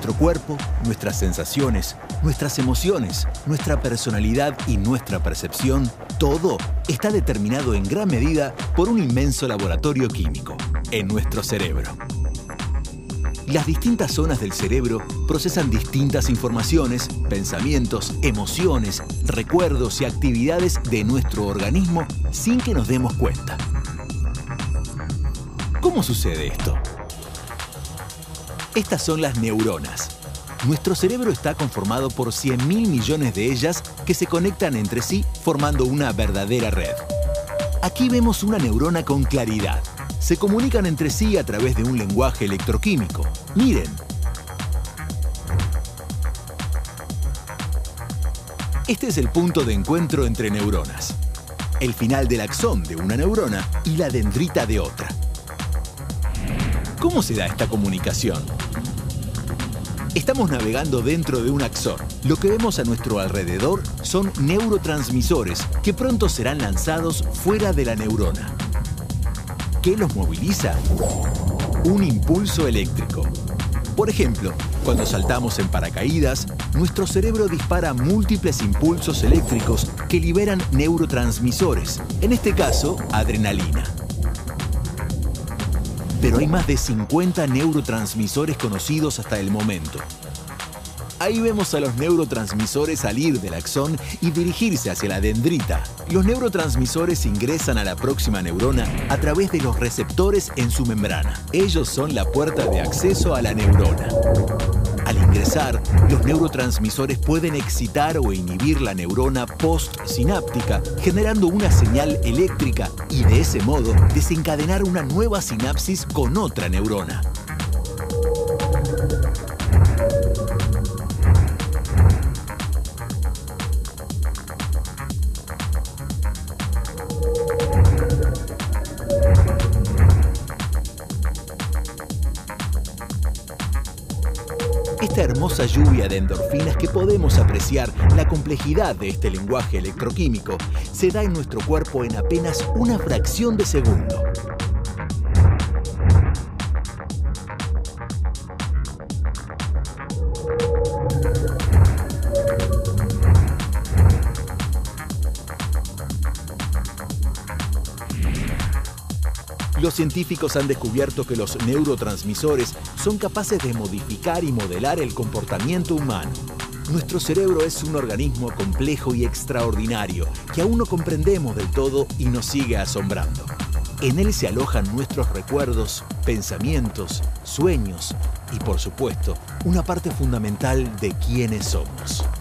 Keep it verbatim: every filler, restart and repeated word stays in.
Nuestro cuerpo, nuestras sensaciones, nuestras emociones, nuestra personalidad y nuestra percepción, todo está determinado en gran medida por un inmenso laboratorio químico, en nuestro cerebro. Las distintas zonas del cerebro procesan distintas informaciones, pensamientos, emociones, recuerdos y actividades de nuestro organismo sin que nos demos cuenta. ¿Cómo sucede esto? Estas son las neuronas. Nuestro cerebro está conformado por cien mil millones de ellas que se conectan entre sí formando una verdadera red. Aquí vemos una neurona con claridad. Se comunican entre sí a través de un lenguaje electroquímico. Miren. Este es el punto de encuentro entre neuronas. El final del axón de una neurona y la dendrita de otra. ¿Cómo se da esta comunicación? Estamos navegando dentro de un axón. Lo que vemos a nuestro alrededor son neurotransmisores que pronto serán lanzados fuera de la neurona. ¿Qué los moviliza? Un impulso eléctrico. Por ejemplo, cuando saltamos en paracaídas, nuestro cerebro dispara múltiples impulsos eléctricos que liberan neurotransmisores, en este caso, adrenalina. Pero hay más de cincuenta neurotransmisores conocidos hasta el momento. Ahí vemos a los neurotransmisores salir del axón y dirigirse hacia la dendrita. Los neurotransmisores ingresan a la próxima neurona a través de los receptores en su membrana. Ellos son la puerta de acceso a la neurona. Al ingresar, los neurotransmisores pueden excitar o inhibir la neurona postsináptica, generando una señal eléctrica y de ese modo desencadenar una nueva sinapsis con otra neurona. Esta hermosa lluvia de endorfinas que podemos apreciar la complejidad de este lenguaje electroquímico se da en nuestro cuerpo en apenas una fracción de segundo. Los científicos han descubierto que los neurotransmisores son capaces de modificar y modelar el comportamiento humano. Nuestro cerebro es un organismo complejo y extraordinario que aún no comprendemos del todo y nos sigue asombrando. En él se alojan nuestros recuerdos, pensamientos, sueños y, por supuesto, una parte fundamental de quiénes somos.